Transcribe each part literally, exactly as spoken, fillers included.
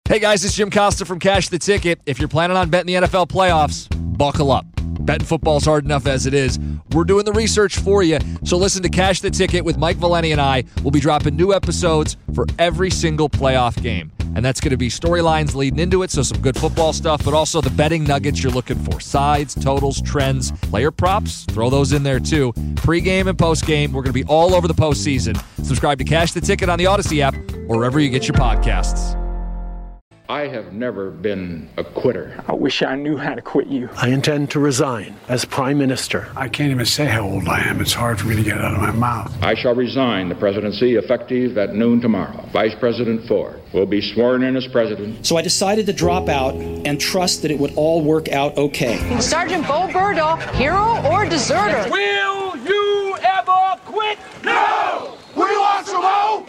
Hey guys, it's Jim Costa from Cash the Ticket. If you're planning on betting the N F L playoffs, buckle up. Betting football's hard enough as it is. We're doing the research for you. So listen to Cash the Ticket with Mike Valeni and I. We'll be dropping new episodes for every single playoff game. And that's going to be storylines leading into it, so some good football stuff, but also the betting nuggets you're looking for. Sides, totals, trends, player props, throw those in there too. Pre-game and post-game, we're going to be all over the postseason. Subscribe to Cash the Ticket on the Odyssey app or wherever you get your podcasts. I have never been a quitter. I wish I knew how to quit you. I intend to resign as Prime Minister. I can't even say how old I am. It's hard for me to get it out of my mouth. I shall resign the presidency effective at noon tomorrow. Vice President Ford will be sworn in as president. So I decided to drop out and trust that it would all work out okay. Sergeant Bo Burdock, hero or deserter? Will you ever quit? No! We want some more!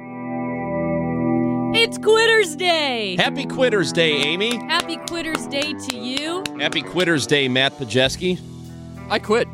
It's Quitters Day. Happy Quitters Day, Amy. Happy Quitters Day to you. Happy Quitters Day, Matt Pajeski. I quit.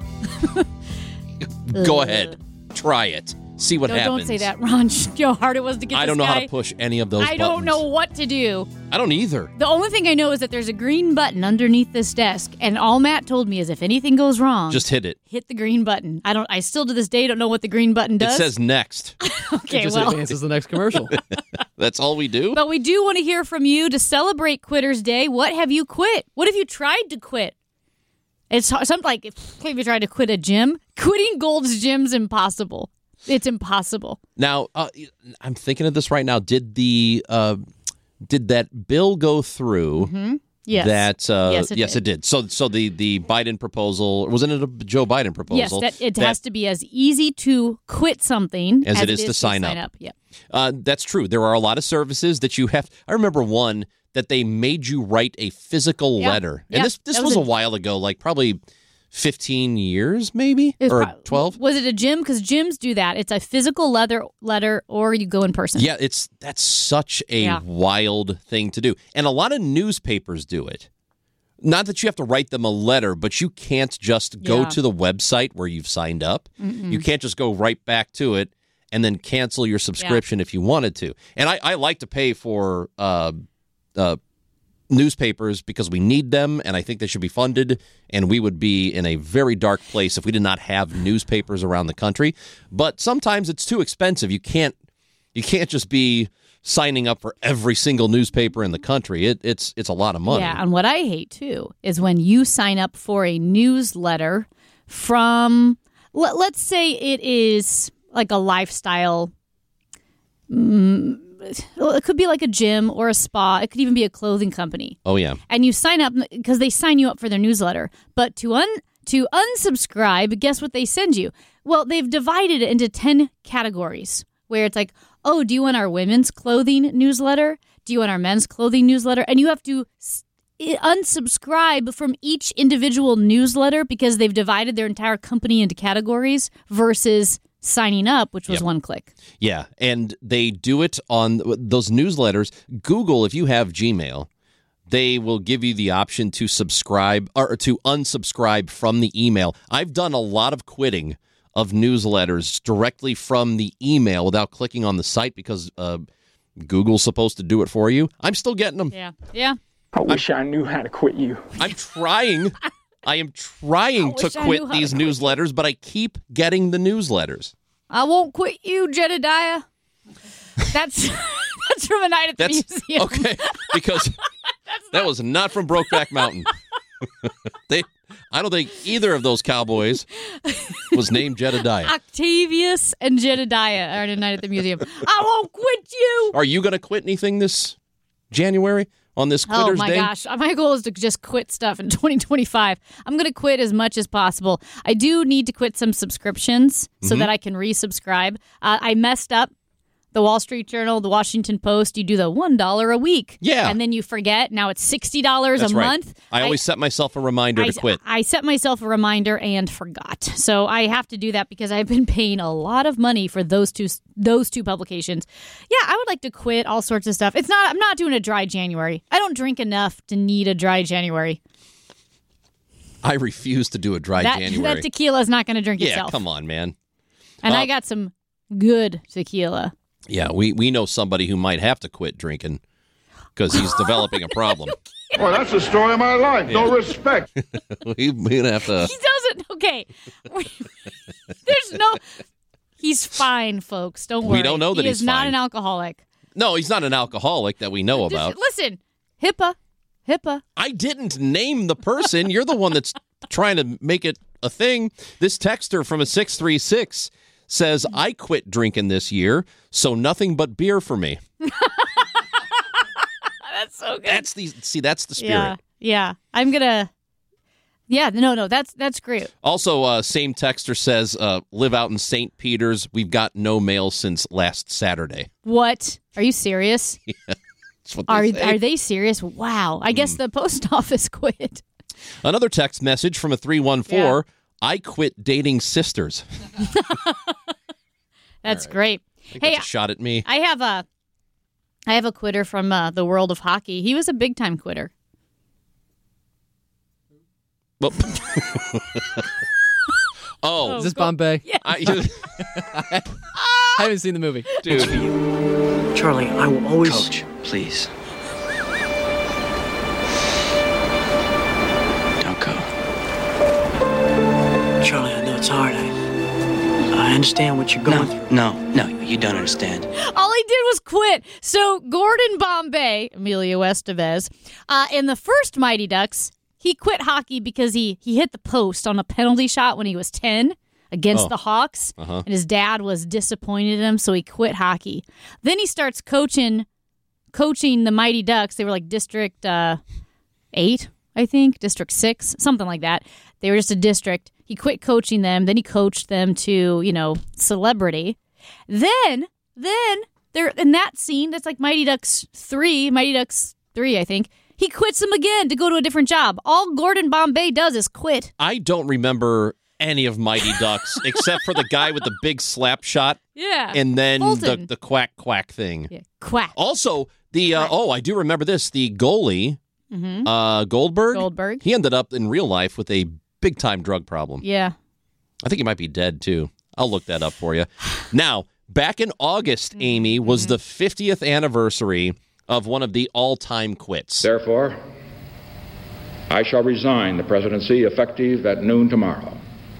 Go ahead. Try it. See what no, happens. Don't say that, Ron. You know how hard it was to get I this don't know guy. how to push any of those I buttons. don't know what to do. I don't either. The only thing I know is that there's a green button underneath this desk, and all Matt told me is if anything goes wrong, just hit it. Hit the green button. I don't. I still to this day don't know what the green button does. It says next. Okay, it just well, advances the next commercial. That's all we do? But we do want to hear from you to celebrate Quitters Day. What have you quit? What have you tried to quit? It's something like, have you tried to quit a gym? Quitting Gold's Gym's impossible. It's impossible. Now, uh, I'm thinking of this right now. Did the uh, did that bill go through? Mm-hmm. Yes. That uh, yes, it yes, did. it did. So, so the, the Biden proposal, wasn't it a Joe Biden proposal? Yes, that, it that, has to be as easy to quit something as, as it is, is to sign, to up. sign up. Yep. Uh, that's true. There are a lot of services that you have. I remember one that they made you write a physical yep. letter, and yep. this this was, was a, a while ago, like probably fifteen years, maybe or pro- twelve. Was it a gym? Because gyms do that. It's a physical leather letter, or you go in person. Yeah, it's that's such a yeah. wild thing to do, and a lot of newspapers do it. Not that you have to write them a letter, but you can't just go yeah. to the website where you've signed up. Mm-mm. You can't just go right back to it and then cancel your subscription yeah. if you wanted to. And I, I like to pay for uh, uh, newspapers because we need them, and I think they should be funded, and we would be in a very dark place if we did not have newspapers around the country. But sometimes it's too expensive. You can't you can't just be signing up for every single newspaper in the country. It, it's it's a lot of money. Yeah, and what I hate, too, is when you sign up for a newsletter from, let, let's say it is like a lifestyle, mm, it could be like a gym or a spa. It could even be a clothing company. Oh, yeah. And you sign up because they sign you up for their newsletter. But to un to unsubscribe, guess what they send you? Well, they've divided it into ten categories where it's like, oh, do you want our women's clothing newsletter? Do you want our men's clothing newsletter? And you have to s- unsubscribe from each individual newsletter because they've divided their entire company into categories versus signing up, which was yep. one click. Yeah, and they do it on those newsletters. Google, if you have Gmail, they will give you the option to subscribe or to unsubscribe from the email. I've done a lot of quitting of newsletters directly from the email without clicking on the site because uh, Google's supposed to do it for you. I'm still getting them. Yeah, yeah. I wish I'm, I knew how to quit you. I'm trying. I am trying I to quit these to newsletters, quit. but I keep getting the newsletters. I won't quit you, Jedediah. That's that's from A Night at the that's, Museum. Okay, because that was not from Brokeback Mountain. they, I don't think either of those cowboys was named Jedediah. Octavius and Jedediah are in A Night at the Museum. I won't quit you. Are you going to quit anything this January on this Quitters Oh, my Day? gosh. My goal is to just quit stuff in twenty twenty-five. I'm going to quit as much as possible. I do need to quit some subscriptions so Mm-hmm. that I can resubscribe. Uh, I messed up. The Wall Street Journal, the Washington Post, you do the one dollar a week. Yeah. And then you forget. Now it's sixty dollars That's a right. month. I always set myself a reminder I, to quit. I set myself a reminder and forgot. So I have to do that because I've been paying a lot of money for those two those two publications. Yeah, I would like to quit all sorts of stuff. It's not. I'm not doing a dry January. I don't drink enough to need a dry January. I refuse to do a dry that, January. That tequila is not going to drink yeah, itself. come on, man. And uh, I got some good tequila. Yeah, we, we know somebody who might have to quit drinking. because he's developing a problem. Well, that's the story of my life. Yeah. No respect. we, we're going to have to... He doesn't. Okay. There's no... He's fine, folks. Don't worry. We don't know that he he's is not fine. an alcoholic. No, he's not an alcoholic that we know Just- about. listen, HIPAA. HIPAA. I didn't name the person. You're the one that's trying to make it a thing. This texter from a six three six says, I quit drinking this year, so nothing but beer for me. That's so good. That's the see, that's the spirit. Yeah, yeah. I'm gonna. Yeah, no, no. That's that's great. Also, uh, same texter says, uh, live out in Saint Peter's. We've got no mail since last Saturday. What? Are you serious? Yeah, that's what they Are say. are they serious? Wow. I guess the post office quit. Another text message from a three one four. I quit dating sisters. That's right. great. I think Hey, that's a shot at me. I have a, I have a quitter from uh, the world of hockey. He was a big time quitter. Well, oh, Is this Bombay? Yeah. I, I haven't seen the movie. dude. Charlie, I will always. Coach, please. Don't go. Charlie, I know it's hard. I, I understand what you're going No, through. no, no, you don't understand. All he did was quit. So Gordon Bombay, Emilio Estevez, uh, in the first Mighty Ducks, he quit hockey because he he hit the post on a penalty shot when he was ten against Oh. the Hawks, Uh-huh. and his dad was disappointed in him, so he quit hockey. Then he starts coaching coaching the Mighty Ducks. They were like District uh, eight, I think, District six, something like that. They were just a district. He quit coaching them. Then he coached them to, you know, celebrity. Then, then they're in that scene. That's like Mighty Ducks three, Mighty Ducks three, I think. He quits them again to go to a different job. All Gordon Bombay does is quit. I don't remember any of Mighty Ducks except for the guy with the big slap shot Yeah. and then the, Fulton. the quack quack thing. Yeah. Quack. Also, the uh, oh, I do remember this. The goalie, Mm-hmm. uh, Goldberg. Goldberg. He ended up in real life with a big time drug problem. Yeah. I think he might be dead too. I'll look that up for you. Now, back in August, Amy, was the fiftieth anniversary of one of the all-time quits. Therefore, I shall resign the presidency effective at noon tomorrow.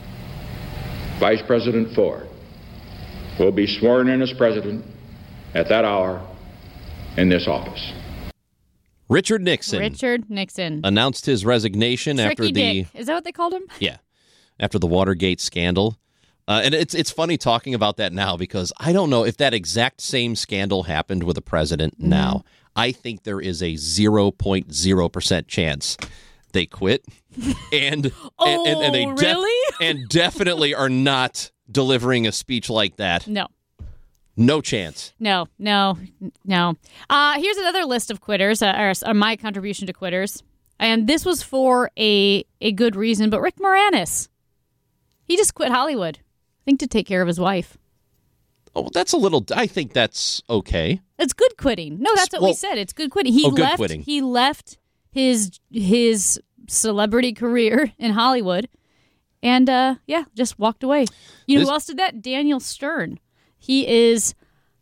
Vice President Ford will be sworn in as president at that hour in this office. Richard Nixon Richard Nixon. announced his resignation Tricky after the Dick. Is that what they called him? yeah, after the Watergate scandal. Uh, and it's it's funny talking about that now because I don't know if that exact same scandal happened with a president Mm-hmm. now. I think there is a zero point zero percent chance they quit and Oh, and, and, and they def- really? and definitely are not delivering a speech like that. No. No chance. No, no, no. Uh, here's another list of quitters, uh, or, or my contribution to quitters. And this was for a, a good reason, but Rick Moranis, he just quit Hollywood, I think to take care of his wife. Oh, that's a little. I think that's okay. It's good quitting. No, that's what Well- we said. It's good quitting. He Oh, good left. quitting. He left his his celebrity career in Hollywood, and uh, yeah, just walked away. You know This- who else did that? Daniel Stern. He is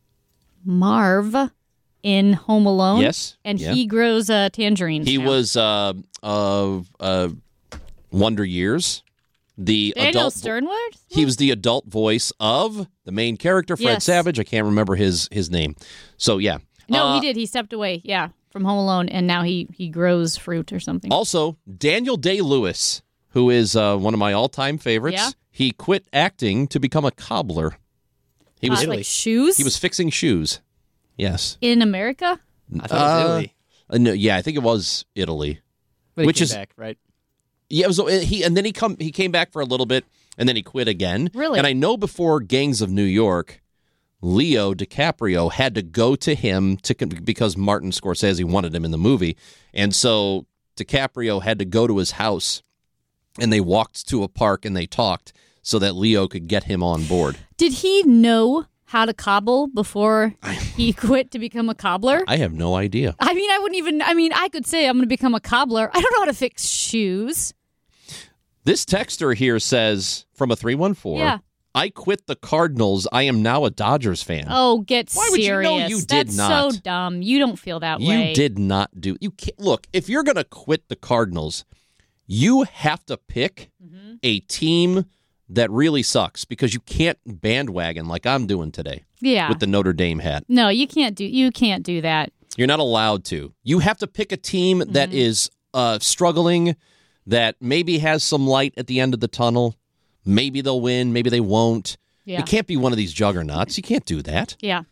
Marv in Home Alone. Yes, and yeah. he grows uh, tangerines. He now. was uh, uh, uh, Wonder Years. The Daniel adult. Sternwood. He was the adult voice of the main character, Fred Yes. Savage. I can't remember his his name. So yeah. No, Uh, he did. He stepped away. Yeah, from Home Alone, and now he he grows fruit or something. Also, Daniel Day-Lewis, who is uh, one of my all-time favorites. Yeah. He quit acting to become a cobbler. He was Uh, like shoes. he was fixing shoes. Yes. in America. I thought it was Uh, Italy. Uh, no, yeah, I think it was Italy. But he which came is- back, right? Yeah, it was uh, he, and then he come he came back for a little bit, and then he quit again. Really? And I know before Gangs of New York, Leo DiCaprio had to go to him to because Martin Scorsese wanted him in the movie, and so DiCaprio had to go to his house, and they walked to a park and they talked so that Leo could get him on board. Did he know how to cobble before he quit to become a cobbler? I have no idea. I mean, I wouldn't even. I mean, I could say I'm going to become a cobbler. I don't know how to fix shoes. This texter here says from a three one four, Yeah. I quit the Cardinals. I am now a Dodgers fan. Oh, get Why would serious. you know you did That's not? so dumb. You don't feel that You way. did not do. You can't, look, if you're going to quit the Cardinals, you have to pick mm-hmm. a team that really sucks because you can't bandwagon like I'm doing today. Yeah. With the Notre Dame hat. No, you can't do you can't do that. You're not allowed to. You have to pick a team mm-hmm. that is uh, struggling, that maybe has some light at the end of the tunnel. Maybe they'll win, maybe they won't. Yeah. It can't be one of these juggernauts. You can't do that. Yeah.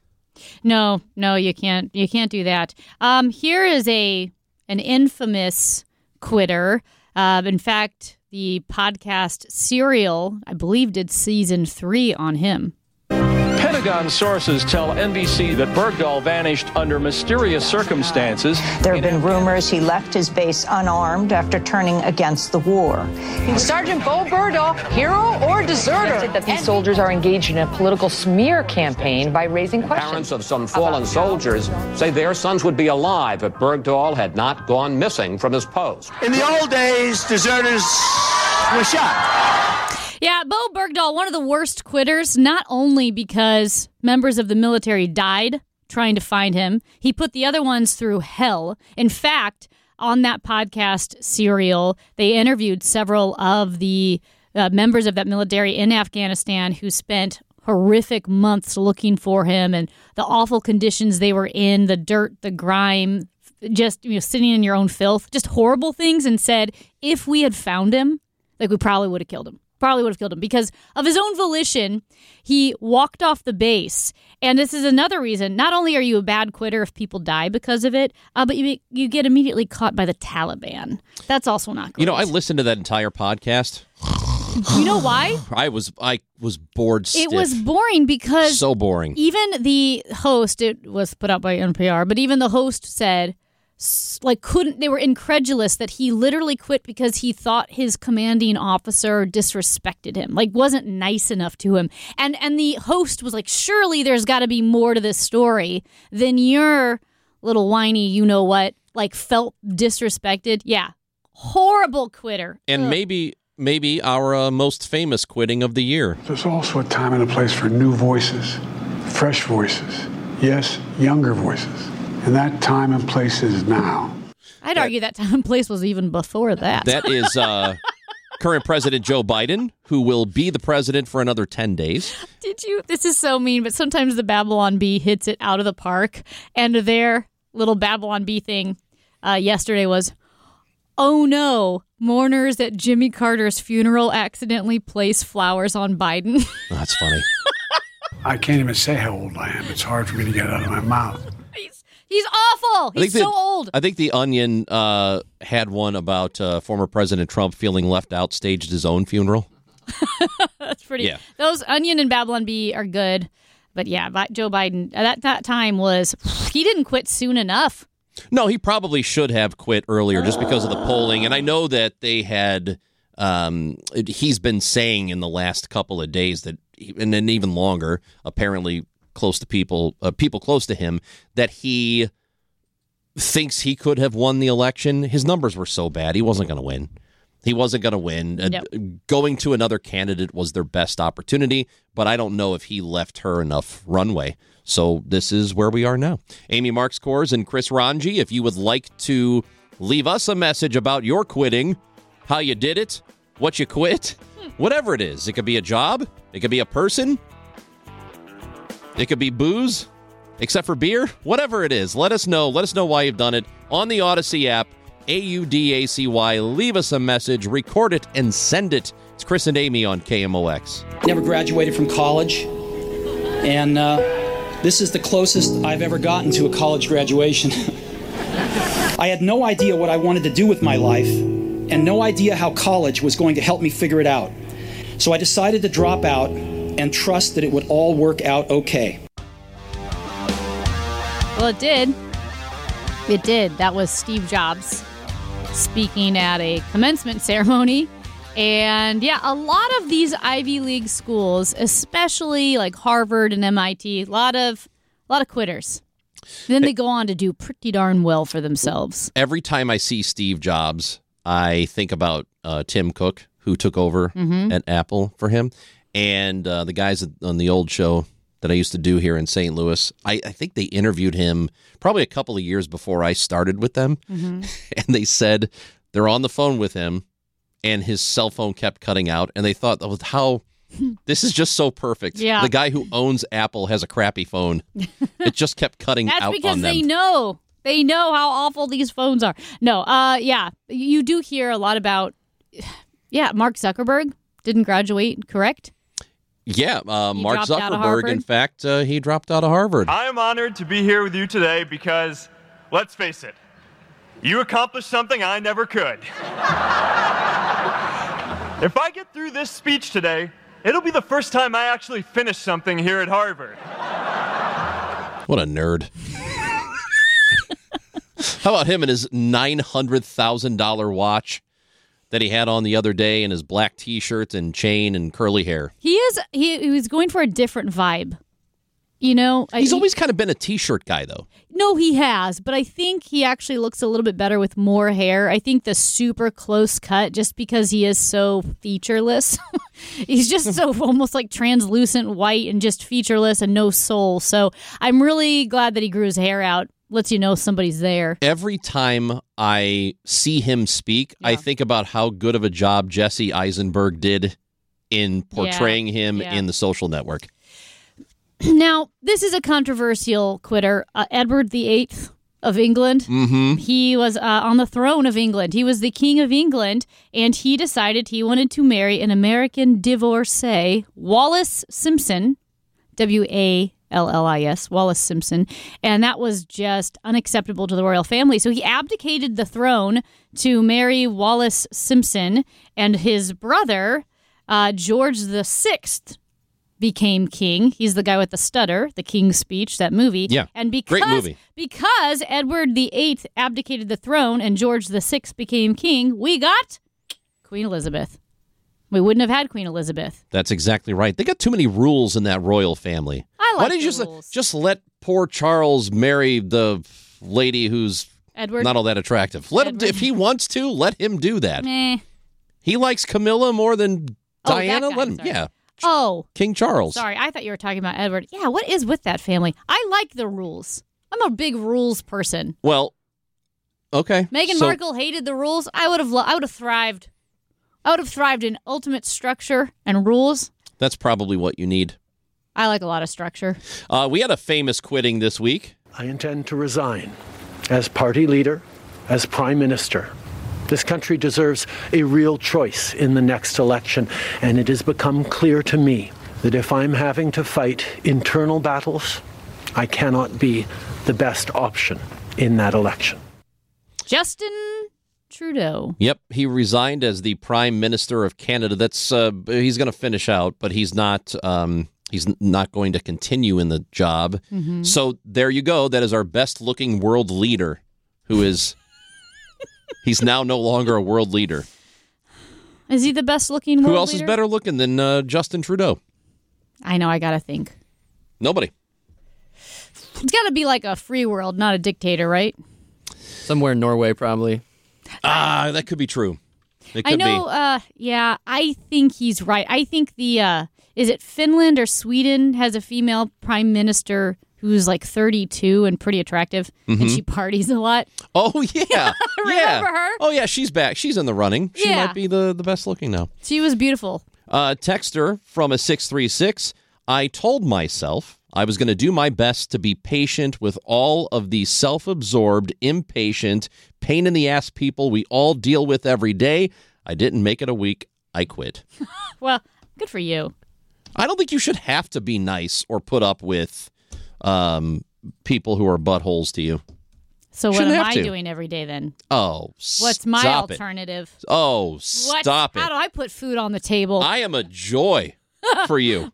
No, no, you can't. You can't do that. Um, here is a an infamous quitter. Uh, in fact, the podcast Serial, I believe, did season three on him. Pentagon sources tell N B C that Bergdahl vanished under mysterious circumstances. There have been rumors he left his base unarmed after turning against the war. Sergeant Bo Bergdahl, hero or deserter? That these soldiers are engaged in a political smear campaign by raising questions. Parents of some fallen soldiers say their sons would be alive if Bergdahl had not gone missing from his post. In the old days, deserters were shot. Yeah, Bo Bergdahl, one of the worst quitters, not only because members of the military died trying to find him, he put the other ones through hell. In fact, on that podcast, Serial, they interviewed several of the uh, members of that military in Afghanistan who spent horrific months looking for him and the awful conditions they were in, the dirt, the grime, just you know, sitting in your own filth, just horrible things, and said, if we had found him, like we probably would have killed him. Probably would have killed him because of his own volition. He walked off the base. And this is another reason. Not only are you a bad quitter if people die because of it, uh, but you you get immediately caught by the Taliban. That's also not great. You know, I listened to that entire podcast. You know why? I was I was bored stiff. It was boring because so boring. Even the host, it was put out by N P R, but even the host said, like, couldn't, they were incredulous that he literally quit because he thought his commanding officer disrespected him, like wasn't nice enough to him. And and the host was like, surely there's got to be more to this story than your little whiny, you know what, like felt disrespected. Yeah. Horrible quitter. And Ugh. maybe maybe our uh, most famous quitting of the year. There's also a time and a place for new voices, fresh voices, yes, younger voices. And that time and place is now. I'd that, argue that time and place was even before that. That is uh, current President Joe Biden, who will be the president for another ten days. Did you? This is so mean, but sometimes the Babylon Bee hits it out of the park. And their little Babylon Bee thing uh, yesterday was, oh no, mourners at Jimmy Carter's funeral accidentally place flowers on Biden. Oh, that's funny. I can't even say how old I am. It's hard for me to get out of my mouth. He's awful. He's so the, old. I think The Onion uh, had one about uh, former President Trump feeling left out, staged his own funeral. That's pretty. Yeah. Those Onion and Babylon Bee are good. But yeah, Joe Biden, at that time was, he didn't quit soon enough. No, he probably should have quit earlier just because of the polling. And I know that they had, um, he's been saying in the last couple of days that, and then even longer, apparently, close to people, uh, people close to him, that he thinks he could have won the election. His numbers were so bad, he wasn't going to win. He wasn't going to win. Nope. Uh, going to another candidate was their best opportunity, but I don't know if he left her enough runway. So this is where we are now. Amy Marks Kors and Chris Ranji, if you would like to leave us a message about your quitting, how you did it, what you quit, whatever it is. It could be a job. It could be a person. It could be booze, except for beer. Whatever it is, let us know. Let us know why you've done it on the Odyssey app, A U D A C Y. Leave us a message, record it, and send it. It's Chris and Amy on K M O X. Never graduated from college, and uh, this is the closest I've ever gotten to a college graduation. I had no idea what I wanted to do with my life, and no idea how college was going to help me figure it out. So I decided to drop out and trust that it would all work out okay. Well, it did. It did. That was Steve Jobs speaking at a commencement ceremony. And yeah, a lot of these Ivy League schools, especially like Harvard and M I T, a lot of a lot of quitters. Then they go on to do pretty darn well for themselves. Every time I see Steve Jobs, I think about uh, Tim Cook, who took over mm-hmm. at Apple for him. And uh, the guys on the old show that I used to do here in Saint Louis, I, I think they interviewed him probably a couple of years before I started with them. Mm-hmm. And they said they're on the phone with him and his cell phone kept cutting out. And they thought, oh, how this is just so perfect. Yeah. The guy who owns Apple has a crappy phone. It just kept cutting That's out because on them. they know. They know how awful these phones are. No, uh, yeah. You do hear a lot about, yeah, Mark Zuckerberg didn't graduate, correct? Yeah, uh, Mark dropped out of Zuckerberg, Harvard? in fact, uh, he dropped out of Harvard. I am honored to be here with you today because, let's face it, you accomplished something I never could. If I get through this speech today, it'll be the first time I actually finish something here at Harvard. What a nerd. How about him and his nine hundred thousand dollars watch that he had on the other day and his black T-shirt and chain and curly hair? He is. He, he was going for a different vibe. You know, He's I, always kind of been a T-shirt guy, though. No, he has, but I think he actually looks a little bit better with more hair. I think the super close cut, just because he is so featureless, he's just so almost like translucent white and just featureless and no soul. So I'm really glad that he grew his hair out. Lets you know somebody's there. Every time I see him speak, yeah. I think about how good of a job Jesse Eisenberg did in portraying yeah. him yeah. in The Social Network. Now, this is a controversial quitter. Uh, Edward the Eighth of England. Mm-hmm. He was uh, on the throne of England. He was the king of England, and he decided he wanted to marry an American divorcee, Wallis Simpson, W A L L I S, Wallis Simpson, and that was just unacceptable to the royal family. So he abdicated the throne to marry Wallis Simpson, and his brother, uh, George the Sixth, became king. He's the guy with the stutter, the King's Speech, that movie. Yeah, and because, great movie. Because Edward the Eighth abdicated the throne and George the Sixth became king, we got Queen Elizabeth. We wouldn't have had Queen Elizabeth. That's exactly right. They got too many rules in that royal family. I like Why didn't the you just, rules. just let poor Charles marry the lady who's Edward? not all that attractive? Let him, Edward. if he wants to, let him do that. Meh. He likes Camilla more than Oh, that Diana. guy, Let him, sorry. yeah. Oh. King Charles. Sorry, I thought you were talking about Edward. Yeah, what is with that family? I like the rules. I'm a big rules person. Well, okay. Meghan so, Markle hated the rules. I would have. Lo- I would have thrived. I would have thrived in ultimate structure and rules. That's probably what you need. I like a lot of structure. Uh, we had a famous quitting this week. I intend to resign as party leader, as prime minister. This country deserves a real choice in the next election, and it has become clear to me that if I'm having to fight internal battles, I cannot be the best option in that election. Justin Trudeau. Yep, he resigned as the Prime Minister of Canada. That's uh, he's going to finish out, but he's not. Um, he's not going to continue in the job. Mm-hmm. So there you go. That is our best-looking world leader, who is. He's now no longer a world leader. Is he the best looking world Who else leader? is better looking than uh, Justin Trudeau? I know, I gotta think. Nobody. It's gotta be like a free world, not a dictator, right? Somewhere in Norway, probably. Ah, that could be true. It could I know, be. uh, yeah, I think he's right. I think the, uh, is it Finland or Sweden has a female prime minister who's like thirty-two and pretty attractive, Mhm. and she parties a lot. Oh, yeah. Remember yeah. her? Oh, yeah, she's back. She's in the running. She Yeah. might be the, the best looking now. She was beautiful. Uh, texter from a six three six. I told myself I was going to do my best to be patient with all of the self-absorbed, impatient, pain-in-the-ass people we all deal with every day. I didn't make it a week. I quit. Well, good for you. I don't think you should have to be nice or put up with um, people who are buttholes to you. So what Shouldn't am have I to. doing every day then? Oh, What's my stop it. alternative? Oh, What? stop it. How do I put food on the table? I am a joy for you.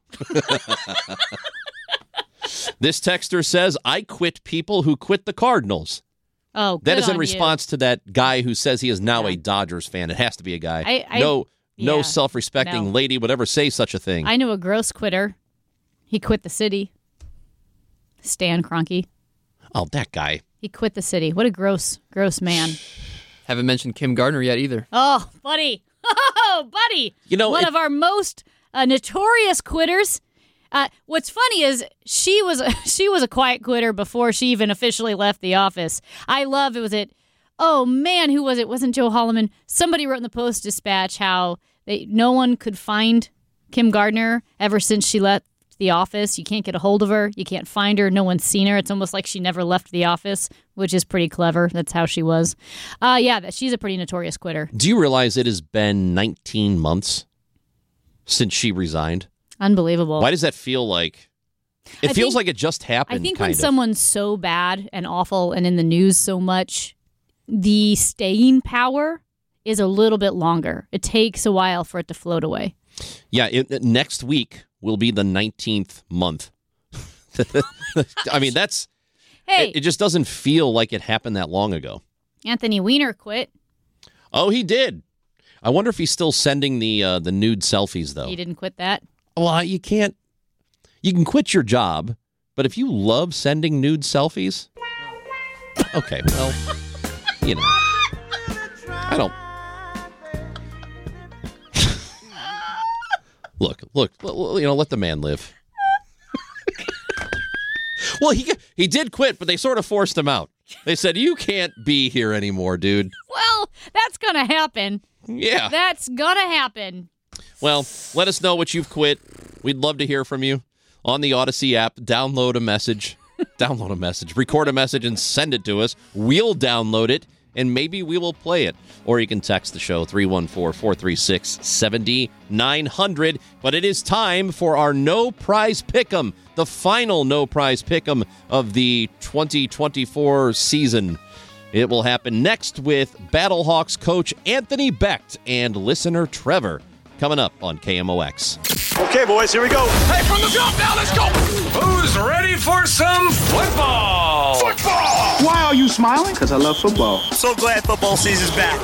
This texter says, I quit people who quit the Cardinals. Oh, That good is in on response to that guy who says he is now a Dodgers fan. It has to be a guy. I- I- no no yeah, self-respecting no. lady would ever say such a thing. you. I knew a gross quitter. He quit the city. Stan Kroenke. oh, that guy. He quit the city. What a gross, gross man. Haven't mentioned Kim Gardner yet either. Oh, buddy. Oh, buddy. You know, one it- of our most uh, notorious quitters. Uh, what's funny is she was she was a quiet quitter before she even officially left the office. I love it. Was it? Oh man, who was it? Wasn't Joe Holloman? Somebody wrote in the Post-Dispatch how they, no one could find Kim Gardner ever since she left the office. You can't get a hold of her. You can't find her. No one's seen her. It's almost like she never left the office, which is pretty clever. That's how she was. Uh, yeah, that she's a pretty notorious quitter. Do you realize it has been nineteen months since she resigned? Unbelievable. Why does that feel like? It I feels think, like it just happened. I think kind when of. someone's so bad and awful and in the news so much, the staying power is a little bit longer. It takes a while for it to float away. Yeah, it, next week will be the nineteenth month. I mean, that's... Hey, it, it just doesn't feel like it happened that long ago. Anthony Weiner quit. Oh, he did. I wonder if he's still sending the uh, the nude selfies, though. He didn't quit that. Well, you can't... You can quit your job, but if you love sending nude selfies... Okay, well, you know. I don't... Look, look, you know, let the man live. Well, he he did quit, but they sort of forced him out. They said, you can't be here anymore, dude. Well, that's going to happen. Yeah. That's going to happen. Well, let us know what you've quit. We'd love to hear from you on the Odyssey app. Download a message. Download a message. Record a message and send it to us. We'll download it, and maybe we will play it. Or you can text the show, three one four, four three six, seven nine zero zero. But it is time for our No Prize Pick'em, the final No Prize Pick'em of the twenty twenty-four season. It will happen next with Battlehawks coach Anthony Becht and listener Trevor, coming up on K M O X. Okay, boys, here we go. Hey, from the jump now, let's go. Who's ready for some football? Football! Why are you smiling? Because I love football. So glad football season's back.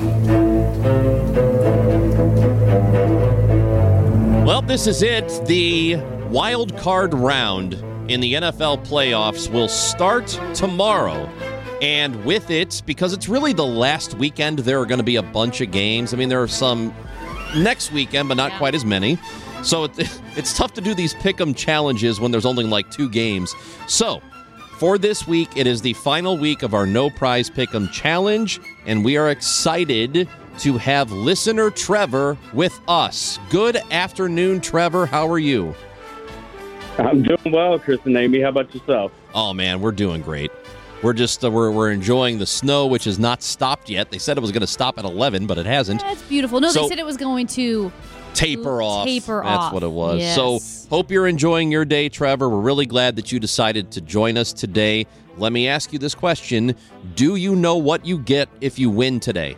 Well, this is it. The wild card round in the N F L playoffs will start tomorrow. And with it, because it's really the last weekend, there are going to be a bunch of games. I mean, there are some next weekend, but not yeah. quite as many. So it, it's tough to do these pick'em challenges when there's only like two games. So for this week, it is the final week of our No Prize Pick'em challenge, and we are excited to have listener Trevor with us. Good afternoon, Trevor. How are you? I'm doing well, Chris and Amy. How about yourself? Oh, man, we're doing great. We're just uh, we're we're enjoying the snow, which has not stopped yet. They said it was going to stop at eleven, but it hasn't. That's beautiful. No, so, they said it was going to taper off. Taper That's off. what it was. Yes. So hope you're enjoying your day, Trevor. We're really glad that you decided to join us today. Let me ask you this question: do you know what you get if you win today?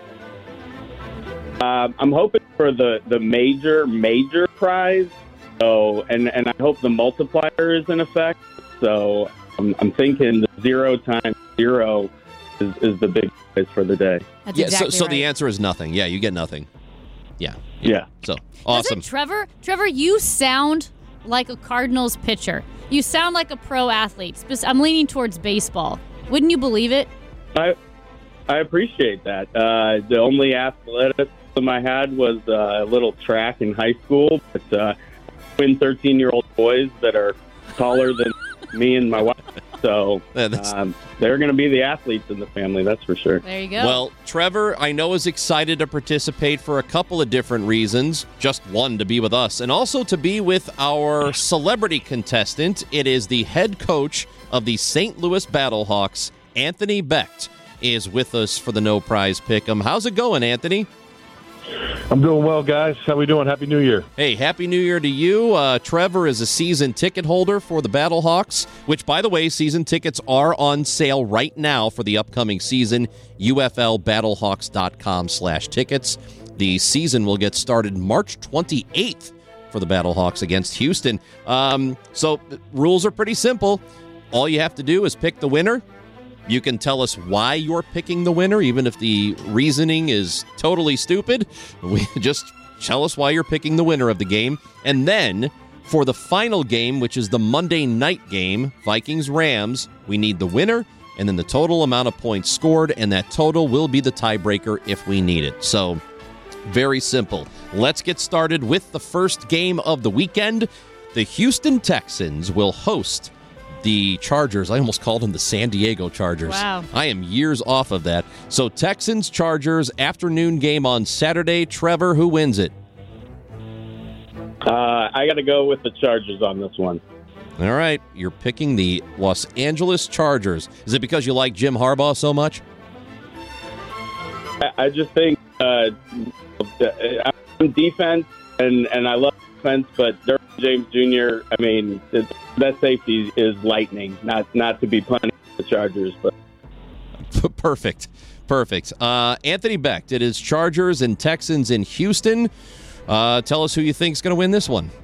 Uh, I'm hoping for the the major major prize. So and and I hope the multiplier is in effect. So. I'm, I'm thinking the zero times zero is, is the big prize for the day. That's yeah, exactly so, so right. the answer is nothing. Yeah, you get nothing. Yeah. Yeah. So, awesome. Doesn't Trevor, Trevor, you sound like a Cardinals pitcher. You sound like a pro athlete. I'm leaning towards baseball. Wouldn't you believe it? I I appreciate that. Uh, the only athleticism I had was uh, a little track in high school, but uh, twin thirteen-year-old boys that are taller than me and my wife. So um, they're going to be the athletes in the family, that's for sure. There you go. Well, Trevor, I know is excited to participate for a couple of different reasons. Just one, to be with us, and also to be with our celebrity contestant. It is the head coach of the Saint Louis Battlehawks, Anthony Becht, is with us for the No Prize Pick'em. How's it going, Anthony? I'm doing well, guys. How we doing? Happy New Year. Hey, Happy New Year to you. Uh, Trevor is a season ticket holder for the Battlehawks, which, by the way, season tickets are on sale right now for the upcoming season. U F L battlehawks dot com slash tickets. The season will get started March twenty-eighth for the Battlehawks against Houston. Um, so rules are pretty simple. All you have to do is pick the winner. You can tell us why you're picking the winner, even if the reasoning is totally stupid. We just tell us why you're picking the winner of the game. And then, for the final game, which is the Monday night game, Vikings-Rams, we need the winner and then the total amount of points scored, and that total will be the tiebreaker if we need it. So, Very simple. Let's get started with the first game of the weekend. The Houston Texans will host the Chargers. I almost called them the San Diego Chargers. Wow. I am years off of that. So Texans, Chargers, afternoon game on Saturday. Trevor, who wins it? Uh, I got to go with the Chargers on this one. All right. You're picking the Los Angeles Chargers. Is it because you like Jim Harbaugh so much? I, I just think uh, I'm defense, and, and I love defense, but Derwin James Junior, I mean, the best safety is lightning, not not to be punting the Chargers. But Perfect. Perfect. Uh, Anthony Becht, it is Chargers and Texans in Houston. Uh, tell us who you think is going to win this one.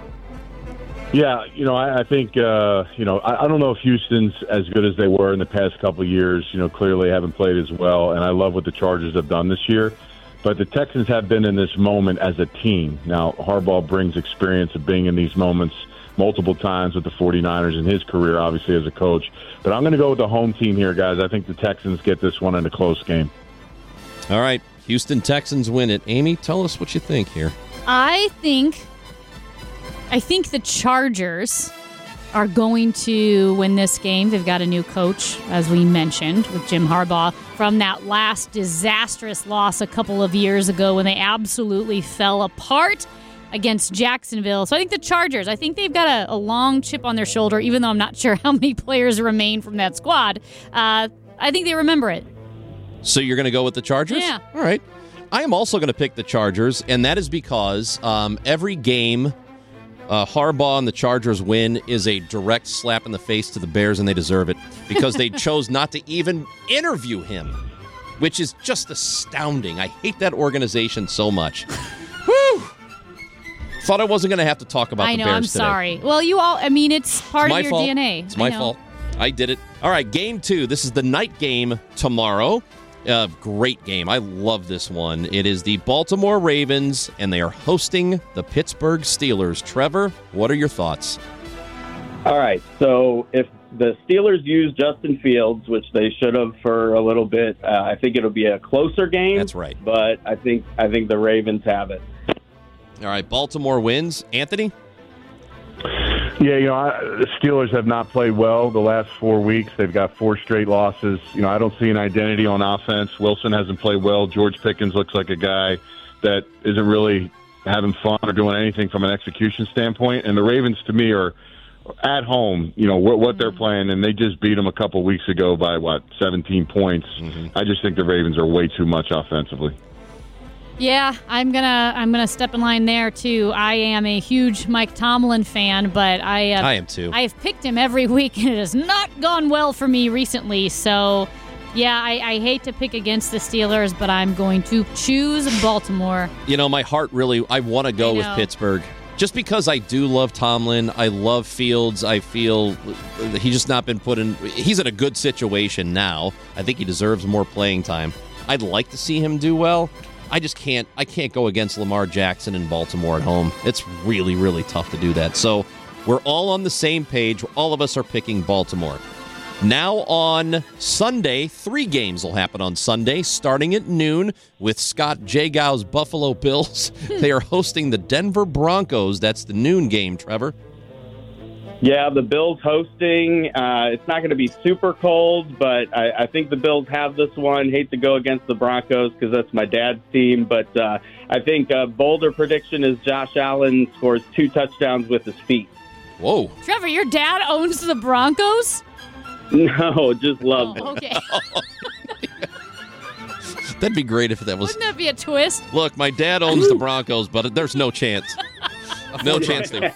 Yeah, you know, I, I think, uh, you know, I, I don't know if Houston's as good as they were in the past couple of years. You know, clearly haven't played as well, and I love what the Chargers have done this year. But the Texans have been in this moment as a team. Now, Harbaugh brings experience of being in these moments multiple times with the 49ers in his career, obviously, as a coach. But I'm going to go with the home team here, guys. I think the Texans get this one in a close game. All right, Houston Texans win it. Amy, tell us what you think here. I think, I think the Chargers are going to win this game. They've got a new coach, as we mentioned, with Jim Harbaugh, from that last disastrous loss a couple of years ago when they absolutely fell apart against Jacksonville. So I think the Chargers, I think they've got a, a long chip on their shoulder, even though I'm not sure how many players remain from that squad. Uh, I think they remember it. So you're going to go with the Chargers? Yeah. All right. I am also going to pick the Chargers, and that is because um, every game uh, Harbaugh and the Chargers win is a direct slap in the face to the Bears, and they deserve it because they chose not to even interview him, which is just astounding. I hate that organization so much. Woo! Thought I wasn't going to have to talk about I the know, Bears I'm today. sorry. Well, you all, I mean, it's part It's my of your fault. D N A. It's my I know. fault. I did it. All right, game two. This is the night game tomorrow. Uh, great game. I love this one. It is the Baltimore Ravens, and they are hosting the Pittsburgh Steelers. Trevor, what are your thoughts? all right, so if the Steelers use Justin Fields, which they should have for a little bit, uh, I think it'll be a closer game. That's right. But I think I think the Ravens have it. All right, Baltimore wins. Anthony? Yeah, you know, I, the Steelers have not played well the last four weeks. They've got four straight losses. You know, I don't see an identity on offense. Wilson hasn't played well. George Pickens looks like a guy that isn't really having fun or doing anything from an execution standpoint. And the Ravens, to me, are at home, you know, what, what they're playing, and they just beat them a couple weeks ago by, what, seventeen points. Mm-hmm. I just think the Ravens are way too much offensively. Yeah, I'm gonna I'm gonna step in line there too. I am a huge Mike Tomlin fan, but I uh, I am too. I have picked him every week, and it has not gone well for me recently. So, yeah, I, I hate to pick against the Steelers, but I'm going to choose Baltimore. You know, my heart really, I want to go with Pittsburgh. Just because I do love Tomlin, I love Fields. I feel he's just not been put in. He's in a good situation now. I think he deserves more playing time. I'd like to see him do well. I just can't. I can't go against Lamar Jackson in Baltimore at home. It's really, really tough to do that. So we're all on the same page. All of us are picking Baltimore. Now on Sunday, three games will happen on Sunday, starting at noon with Scott Jagow's Buffalo Bills. They are hosting the Denver Broncos. That's the noon game, Trevor. Yeah, the Bills hosting. Uh, it's not going to be super cold, but I, I think the Bills have this one. Hate to go against the Broncos because that's my dad's team, but uh, I think a bolder prediction is Josh Allen scores two touchdowns with his feet. Whoa. Trevor, your dad owns the Broncos? No, just loves oh, it. Okay. That'd be great if that was... Wouldn't that be a twist? Look, my dad owns the Broncos, but there's no chance. No chance there.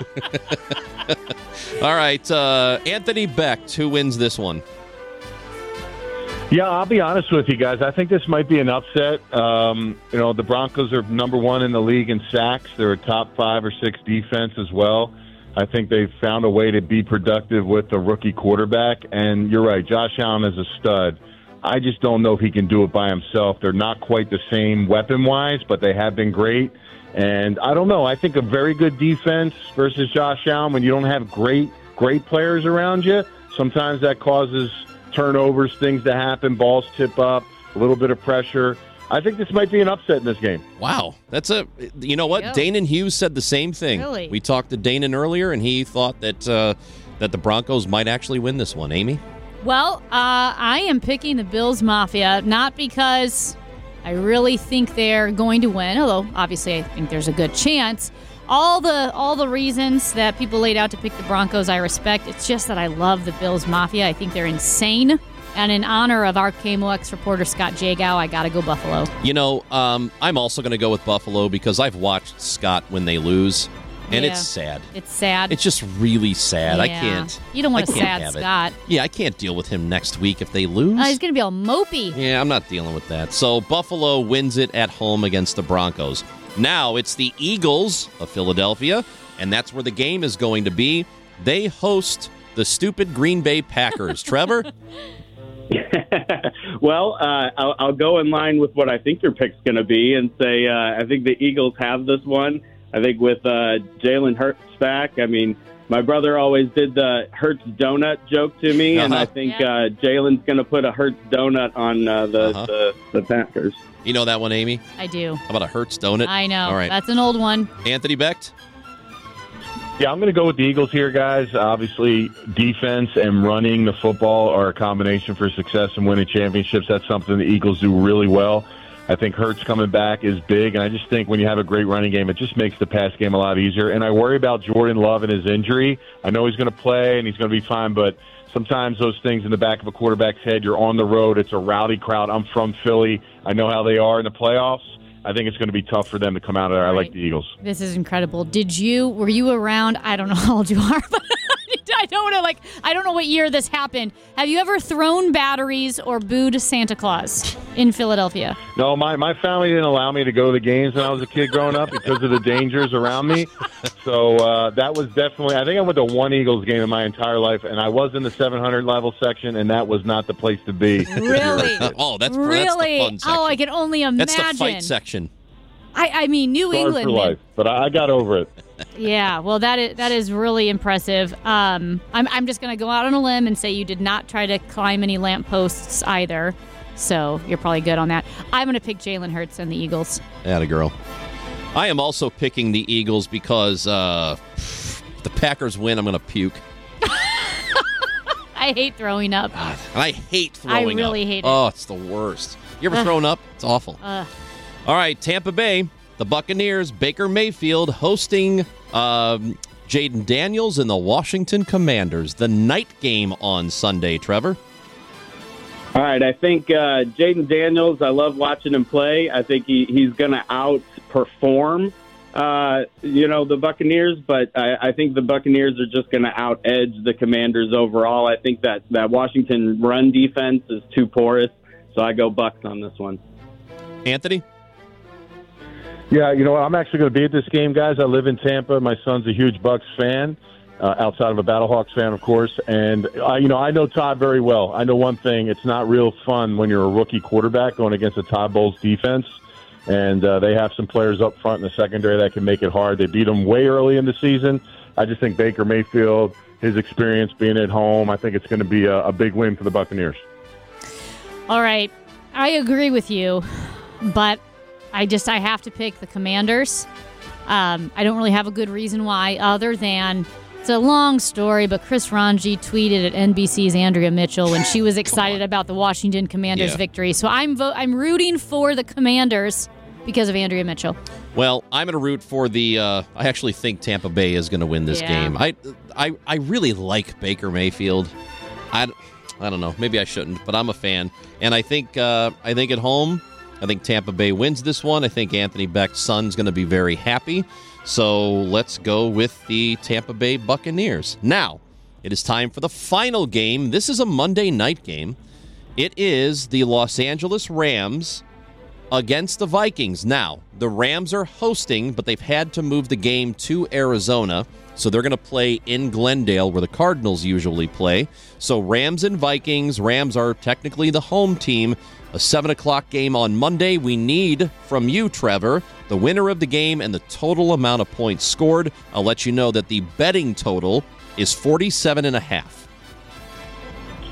All right, uh, Anthony Becht, who wins this one? Yeah, I'll be honest with you guys. I think this might be an upset. Um, you know, the Broncos are number one in the league in sacks. They're a top five or six defense as well. I think they've found a way to be productive with a rookie quarterback. And you're right, Josh Allen is a stud. I just don't know if he can do it by himself. They're not quite the same weapon-wise, but they have been great. And I don't know. I think a very good defense versus Josh Allen, when you don't have great, great players around you, sometimes that causes turnovers, things to happen, balls tip up, a little bit of pressure. I think this might be an upset in this game. Wow. That's a, you know what? Yep. Danon Hughes said the same thing. Really? We talked to Danon earlier, and he thought that uh, that the Broncos might actually win this one. Amy? Well, uh, I am picking the Bills Mafia, not because I really think they're going to win, although obviously I think there's a good chance. All the all the reasons that people laid out to pick the Broncos, I respect. It's just that I love the Bills Mafia. I think they're insane. And in honor of our K M O X reporter Scott Jagow, I got to go Buffalo. You know, um, I'm also going to go with Buffalo because I've watched Scott when they lose, and Yeah. it's sad. It's sad. It's just really sad. I Yeah. can't. You don't want I a can't sad have it. Scott. Yeah, I can't deal with him next week if they lose. Uh, he's going to be all mopey. Yeah, I'm not dealing with that. So Buffalo wins it at home against the Broncos. Now it's the Eagles of Philadelphia, and that's where the game is going to be. They host the stupid Green Bay Packers. Trevor? Well, uh, I'll, I'll go in line with what I think your pick's going to be and say uh, I think the Eagles have this one. I think with uh, Jalen Hurts back, I mean, my brother always did the Hurts donut joke to me, and Uh-huh. I think uh, Jalen's going to put a Hurts donut on uh, the, Uh-huh. the the Packers. You know that one, Amy? I do. How about a Hertz donut? I know. All right. That's an old one. Anthony Becht? Yeah, I'm going to go with the Eagles here, guys. Obviously, defense and running the football are a combination for success and winning championships. That's something the Eagles do really well. I think Hurts coming back is big, and I just think when you have a great running game, it just makes the pass game a lot easier. And I worry about Jordan Love and his injury. I know he's going to play, and he's going to be fine, but sometimes those things in the back of a quarterback's head, you're on the road, it's a rowdy crowd. I'm from Philly. I know how they are in the playoffs. I think it's going to be tough for them to come out of there. I like the Eagles. This is incredible. Did you, were you around? I don't know how old you are, but I don't know, like, I don't know what year this happened. Have you ever thrown batteries or booed Santa Claus in Philadelphia? No, my, my family didn't allow me to go to the games when I was a kid growing up because of the dangers around me. So uh, that was definitely, I think I went to one Eagles game in my entire life, and I was in the seven hundred level section, and that was not the place to be. Really? oh, that's, really? that's the fun section. Oh, I can only imagine. That's the fight section. I, I mean, New Hard England. for life, but I, I got over it. Yeah, well, that is that is really impressive. Um, I'm I'm just gonna go out on a limb and say you did not try to climb any lampposts either, so you're probably good on that. I'm gonna pick Jalen Hurts and the Eagles. Atta girl. I am also picking the Eagles because uh, if the Packers win, I'm going to puke. I hate throwing up. God, and I hate throwing up. I really hate it. Oh, it's the worst. You ever Ugh. thrown up? It's awful. Ugh. All right, Tampa Bay, the Buccaneers, Baker Mayfield hosting um, Jaden Daniels and the Washington Commanders. The night game on Sunday, Trevor. All right, I think uh, Jaden Daniels, I love watching him play. I think he, he's going to outperform, uh, you know, the Buccaneers, but I, I think the Buccaneers are just going to out-edge the Commanders overall. I think that, that Washington run defense is too porous, so I go Bucs on this one. Anthony? Yeah, you know what? I'm actually going to be at this game, guys. I live in Tampa. My son's a huge Bucs fan, uh, outside of a Battlehawks fan, of course. And, I, you know, I know Todd very well. I know one thing. It's not real fun when you're a rookie quarterback going against a Todd Bowles defense. And uh, they have some players up front in the secondary that can make it hard. They beat them way early in the season. I just think Baker Mayfield, his experience being at home, I think it's going to be a, a big win for the Buccaneers. All right. I agree with you, but I just I have to pick the Commanders. Um, I don't really have a good reason why other than it's a long story, but Chris Ranji tweeted at N B C's Andrea Mitchell when she was excited about the Washington Commanders Yeah. victory. So I'm vo- I'm rooting for the Commanders because of Andrea Mitchell. Well, I'm going to root for the uh, I actually think Tampa Bay is going to win this Yeah. game. I, I I really like Baker Mayfield. I, I don't know. Maybe I shouldn't, but I'm a fan. And I think uh, I think at home, I think Tampa Bay wins this one. I think Anthony Becht's son's going to be very happy. So let's go with the Tampa Bay Buccaneers. Now, it is time for the final game. This is a Monday night game. It is the Los Angeles Rams against the Vikings. Now, the Rams are hosting, but they've had to move the game to Arizona. So they're going to play in Glendale, where the Cardinals usually play. So Rams and Vikings. Rams are technically the home team. A seven o'clock game on Monday. We need from you, Trevor, the winner of the game and the total amount of points scored. I'll let you know that the betting total is forty-seven and a half.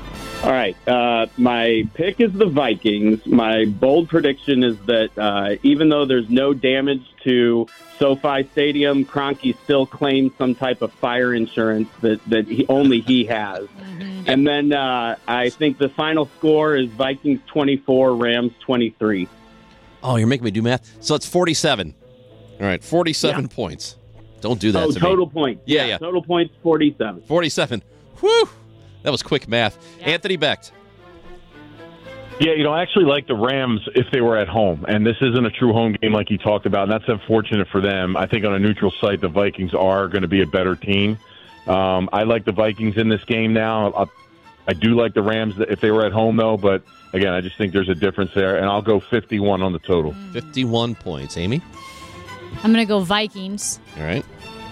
All right. Uh, my pick is the Vikings. My bold prediction is that uh, even though there's no damage to SoFi Stadium, Kroenke still claims some type of fire insurance that, that he, only he has. Mm-hmm. And then uh, I think the final score is Vikings twenty-four, Rams twenty-three. Oh, you're making me do math. So it's forty-seven. All right, forty-seven yeah. points. Don't do that oh, to total me. points. Yeah, yeah, yeah. Total points, forty-seven. forty-seven. Whew. That was quick math. Yeah. Anthony Becht. Yeah, you know, I actually like the Rams if they were at home. And this isn't a true home game like you talked about, and that's unfortunate for them. I think on a neutral site, the Vikings are going to be a better team. Um, I like the Vikings in this game now. I, I do like the Rams if they were at home, though. But, again, I just think there's a difference there. And I'll go fifty-one on the total. fifty-one points. Amy? I'm going to go Vikings. All right.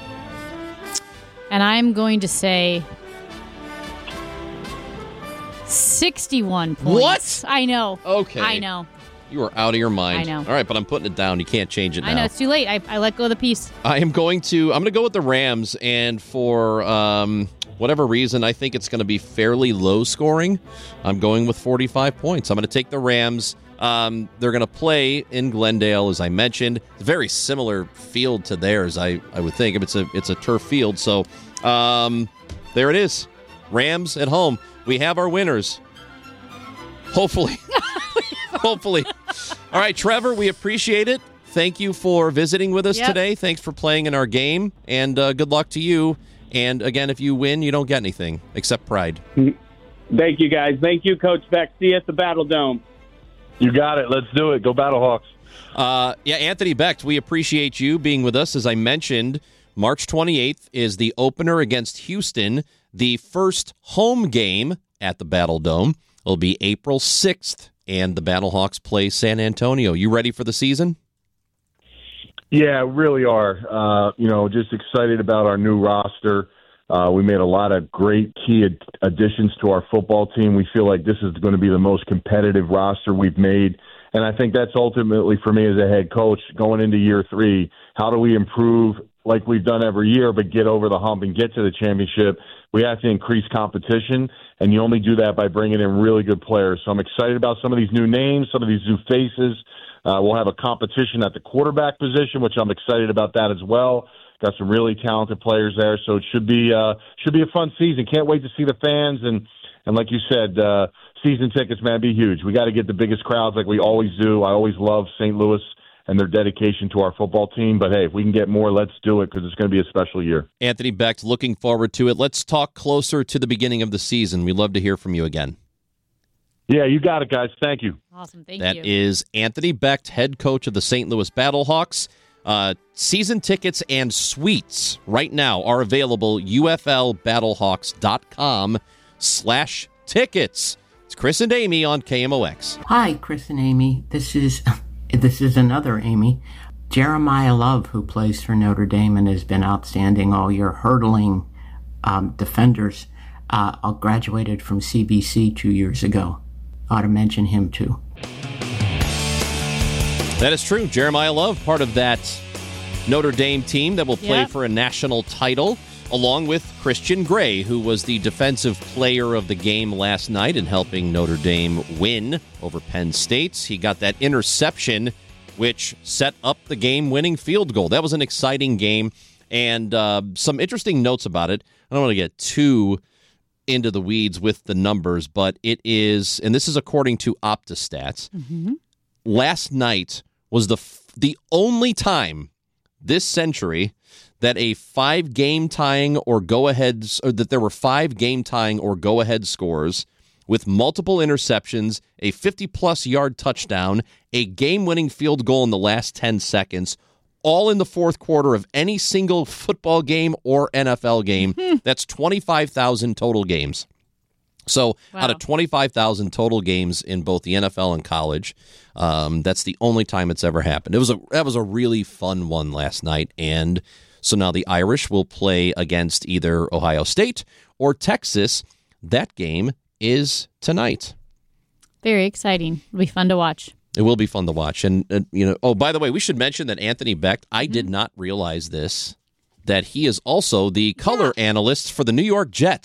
And I'm going to say sixty-one points. What? I know. Okay. I know. You are out of your mind. I know. All right, but I'm putting it down. You can't change it now. I know. It's too late. I, I let go of the piece. I am going to, I'm going to go with the Rams, and for um, whatever reason, I think it's going to be fairly low scoring. I'm going with forty-five points. I'm going to take the Rams. Um, they're going to play in Glendale, as I mentioned. It's a very similar field to theirs, I, I would think. If it's a it's a turf field. So um, there it is. Rams at home. We have our winners. Hopefully. Hopefully. All right, Trevor, we appreciate it. Thank you for visiting with us yep. today. Thanks for playing in our game, and uh, good luck to you. And again, if you win, you don't get anything except pride. Thank you, guys. Thank you, Coach Beck. See you at the Battle Dome. You got it. Let's do it. Go Battlehawks. Uh, yeah, Anthony Becht, we appreciate you being with us. As I mentioned, March twenty-eighth is the opener against Houston, the first home game at the Battle Dome. It'll be April sixth, and the Battlehawks play San Antonio. You ready for the season? Yeah, really are. Uh, you know, just excited about our new roster. Uh, we made a lot of great key ad- additions to our football team. We feel like this is going to be the most competitive roster we've made. And I think that's ultimately, for me as a head coach, going into year three, how do we improve like we've done every year, but get over the hump and get to the championship? We have to increase competition, and you only do that by bringing in really good players. So I'm excited about some of these new names, some of these new faces. Uh, we'll have a competition at the quarterback position, which I'm excited about that as well. Got some really talented players there, so it should be uh, should be a fun season. Can't wait to see the fans, and and like you said, uh, season tickets, man, be huge. We got to get the biggest crowds like we always do. I always love Saint Louis and their dedication to our football team. But, hey, if we can get more, let's do it because it's going to be a special year. Anthony Becht, looking forward to it. Let's talk closer to the beginning of the season. We'd love to hear from you again. Yeah, you got it, guys. Thank you. Awesome. Thank that you. That is Anthony Becht, head coach of the Saint Louis Battlehawks. Uh, season tickets and suites right now are available. UFLbattlehawks.com slash tickets. It's Chris and Amy on K M O X. Hi, Chris and Amy. This is this is another Amy. Jeremiah Love, who plays for Notre Dame and has been outstanding all year, hurdling um, defenders, uh, graduated from C B C two years ago. Ought to mention him too. That is true. Jeremiah Love, part of that Notre Dame team that will play yep. for a national title, along with Christian Gray, who was the defensive player of the game last night in helping Notre Dame win over Penn State. He got that interception, which set up the game-winning field goal. That was an exciting game, and uh, some interesting notes about it. I don't want to get too into the weeds with the numbers, but it is, and this is according to OptaStats, mm-hmm. last night was the the only time this century that a five game tying or go aheads or that there were five game tying or go ahead scores with multiple interceptions, a fifty plus yard touchdown, a game winning field goal in the last ten seconds, all in the fourth quarter of any single football game or N F L game. That's twenty-five thousand total games. So wow. out of twenty-five thousand total games in both the N F L and college, um, that's the only time it's ever happened. It was a that was a really fun one last night, and so now the Irish will play against either Ohio State or Texas. That game is tonight. Very exciting. It'll be fun to watch. It will be fun to watch. And, uh, you know, oh, by the way, we should mention that Anthony Becht, I mm-hmm. did not realize this, that he is also the color yeah. analyst for the New York Jets. Ha.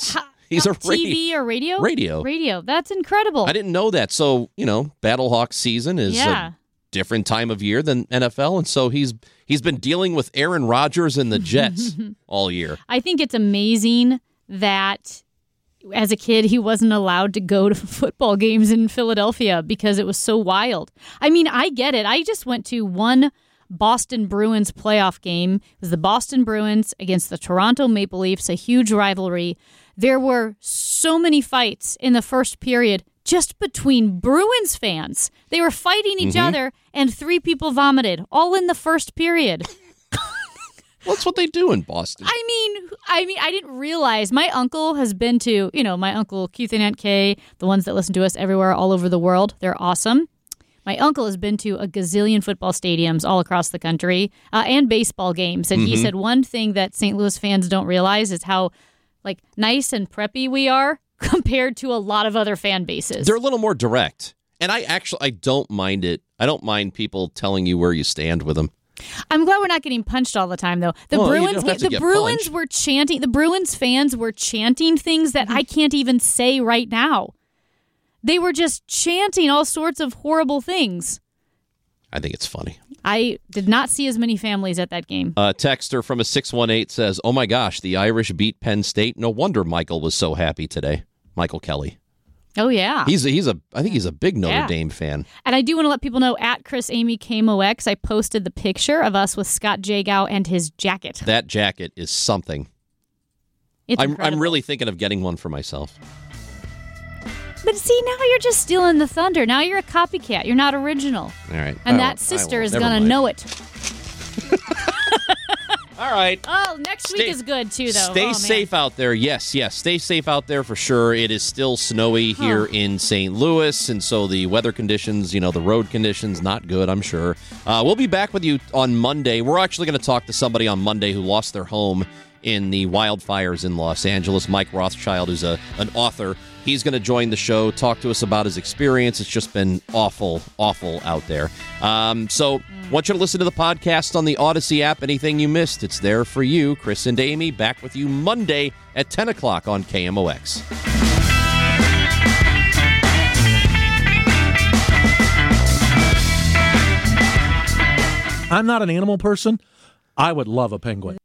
He's a T V radio, or radio? Radio. Radio. That's incredible. I didn't know that. So, you know, Battlehawk season is Yeah. a different time of year than N F L. And so he's he's been dealing with Aaron Rodgers and the Jets all year. I think it's amazing that as a kid he wasn't allowed to go to football games in Philadelphia because it was so wild. I mean, I get it. I just went to one Boston Bruins playoff game. It was the Boston Bruins against the Toronto Maple Leafs, a huge rivalry. There were so many fights in the first period just between Bruins fans. They were fighting each Mhm. other, and three people vomited, all in the first period. Well, that's what they do in Boston. I mean, I mean, I didn't realize my uncle has been to, you know, my uncle Keith and Aunt Kay, the ones that listen to us everywhere, all over the world. They're awesome. My uncle has been to a gazillion football stadiums all across the country uh, and baseball games. And he Mhm. said one thing that Saint Louis fans don't realize is how like nice and preppy we are compared to a lot of other fan bases. They're a little more direct. And I actually, I don't mind it. I don't mind people telling you where you stand with them. I'm glad we're not getting punched all the time, though. The Well, you Bruins, don't have to the get Bruins punched. were chanting. The Bruins fans were chanting things that I can't even say right now. They were just chanting all sorts of horrible things. I think it's funny. I did not see as many families at that game. A texter from a six one eight says, oh my gosh, the Irish beat Penn State. No wonder Michael was so happy today. Michael Kelly. Oh yeah, He's a, he's a I think he's a big Notre Yeah. Dame fan. And I do want to let people know at Chris Amy K M O X, I posted the picture of us with Scott Jagow and his jacket. That jacket is something. It's I'm incredible. I'm really thinking of getting one for myself. But see, now you're just stealing the thunder. Now you're a copycat. You're not original. All right. And I that won't- I sister won't. is Never going to mind. know it. All right. Oh, next week Stay- is good, too, though. Stay Oh, man. safe out there. Yes, yes. Stay safe out there for sure. It is still snowy here Huh. in Saint Louis, and so the weather conditions, you know, the road conditions, not good, I'm sure. Uh, we'll be back with you on Monday. We're actually going to talk to somebody on Monday who lost their home in the wildfires in Los Angeles. Mike Rothschild, who's a an author. He's going to join the show, talk to us about his experience. It's just been awful, awful out there. Um, so I want you to listen to the podcast on the Odyssey app. Anything you missed, it's there for you. Chris and Amy back with you Monday at ten o'clock on K M O X. I'm not an animal person. I would love a penguin.